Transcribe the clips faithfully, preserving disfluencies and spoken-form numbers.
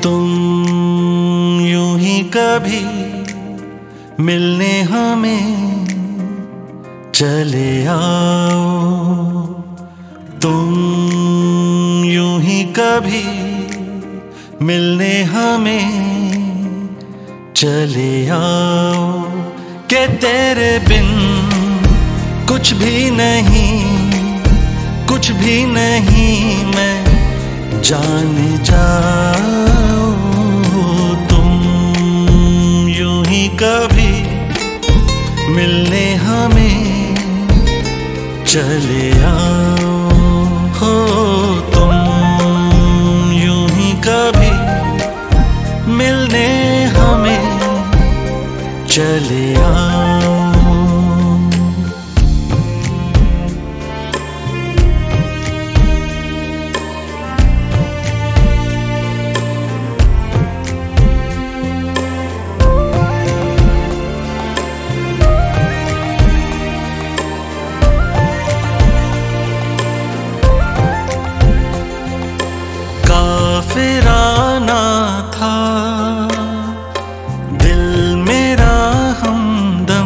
तुम यूं ही कभी मिलने हमें चले आओ। तुम यूं ही कभी मिलने हमें चले आओ कि तेरे बिन कुछ भी नहीं, कुछ भी नहीं मैं जान जाओ। तुम यूं ही कभी मिलने हमें चले आओ। हो तुम यूं ही कभी मिलने हमें चले आओ। काफिराना था दिल मेरा हमदम,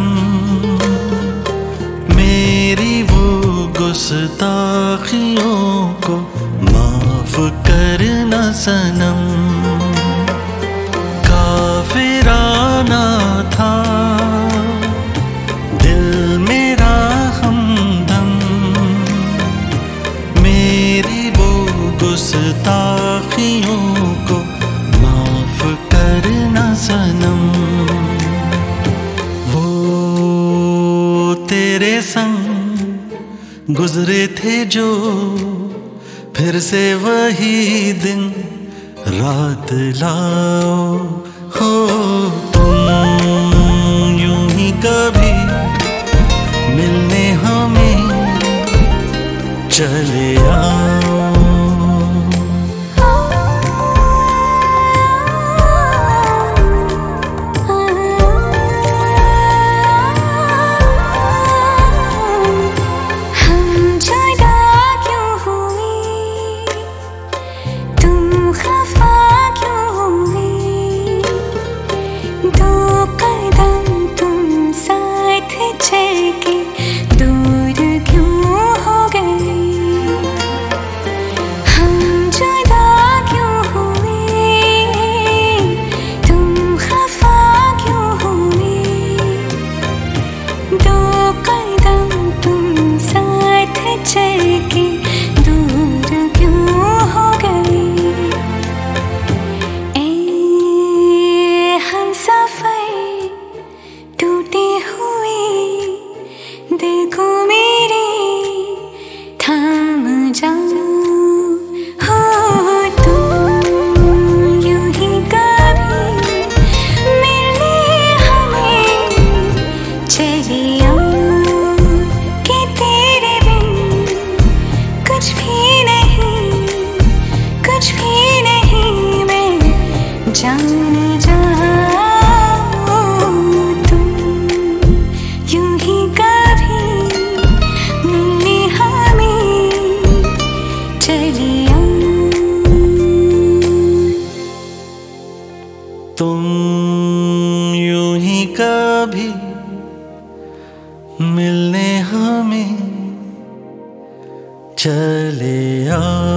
मेरी वो गुस्ताखियों को माफ करना सनम। काफिराना था दिल मेरा हमदम, मेरी वो गुस्ताखियों को माफ करना सनम। वो तेरे संग गुजरे थे जो फिर से वही दिन रात लाओ। हो तुम यूं ही कभी मिलने हमें चले आओ। जान जाओ तुम यूं ही कभी मिलने हमें चले आओ। तुम यूं ही कभी मिलने हमें चले आओ।